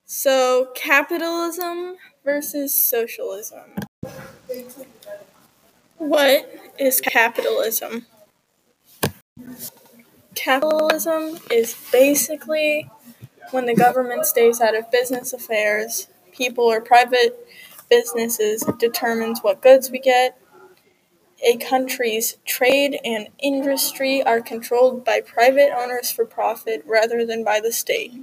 So, capitalism versus socialism. What is capitalism? Capitalism is basically when the government stays out of business affairs, people or private businesses determines what goods we get. A country's trade and industry are controlled by private owners for profit rather than by the state.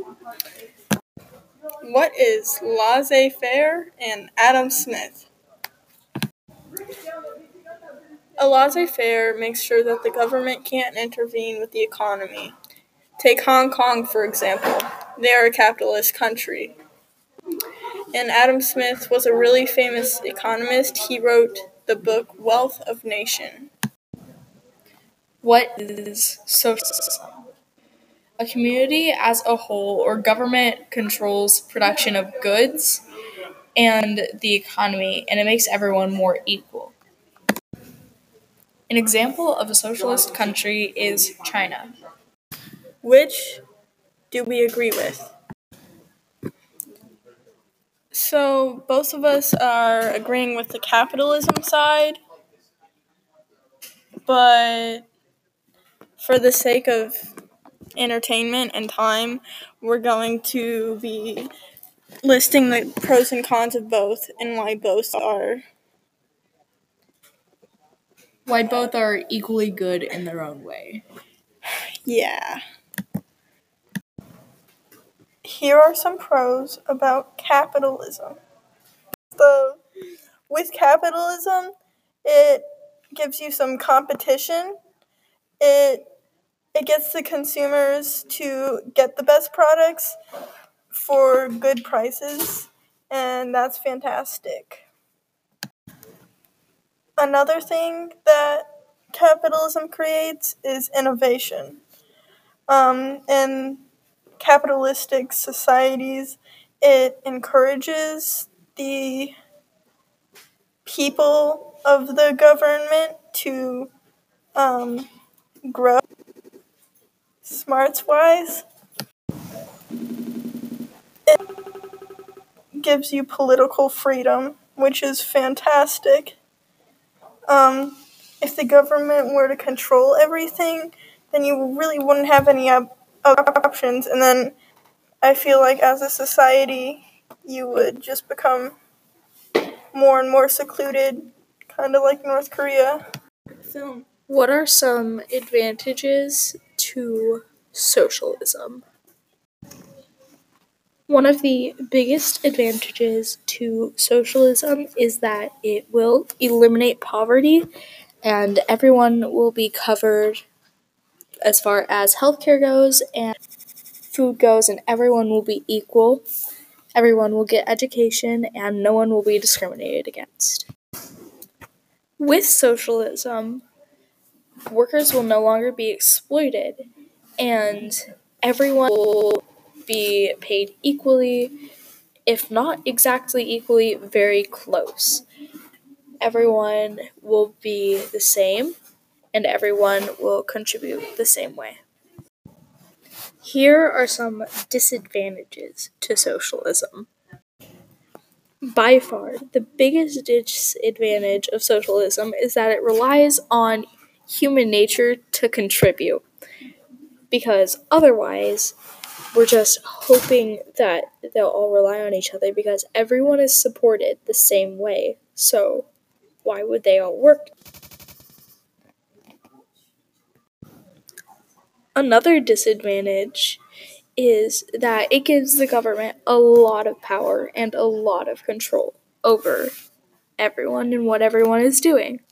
What is laissez-faire and Adam Smith? A laissez-faire makes sure that the government can't intervene with the economy. Take Hong Kong, for example. They are a capitalist country. And Adam Smith was a really famous economist. He wrote the book Wealth of Nation. What is socialism? A community as a whole or government controls production of goods and the economy, and it makes everyone more equal. An example of a socialist country is China. Which do we agree with? So both of us are agreeing with the capitalism side, but for the sake of entertainment and time, we're going to be listing the pros and cons of both and why both are equally good in their own way. Yeah. Here are some pros about capitalism. With capitalism, it gives you some competition. It gets the consumers to get the best products for good prices, and that's fantastic. Another thing that capitalism creates is innovation. In capitalistic societies, it encourages the people of the government to grow smarts-wise. It gives you political freedom, which is fantastic. If the government were to control everything, then you really wouldn't have any other options, and then I feel like as a society, you would just become more and more secluded, kind of like North Korea. What are some advantages to socialism? One of the biggest advantages to socialism is that it will eliminate poverty and everyone will be covered as far as healthcare goes and food goes, and everyone will be equal. Everyone will get education and no one will be discriminated against. With socialism, workers will no longer be exploited and everyone will be paid equally, if not exactly equally, very close. Everyone will be the same and everyone will contribute the same way. Here are some disadvantages to socialism. By far, the biggest disadvantage of socialism is that it relies on human nature to contribute, because otherwise we're just hoping that they'll all rely on each other because everyone is supported the same way. So why would they all work? Another disadvantage is that it gives the government a lot of power and a lot of control over everyone and what everyone is doing.